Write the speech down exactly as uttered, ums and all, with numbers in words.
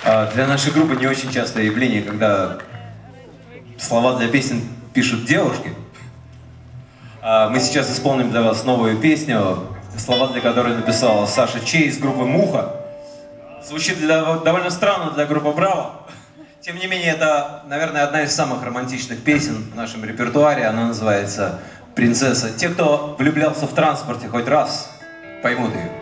Для нашей группы не очень частое явление, когда слова для песен пишут девушки. Мы сейчас исполним для вас новую песню, слова для которой написала Саша Чей из группы «Муха». Звучит для, довольно странно для группы «Браво». Тем не менее, это, наверное, одна из самых романтичных песен в нашем репертуаре. Она называется «Принцесса». Те, кто влюблялся в транспорте хоть раз, поймут ее.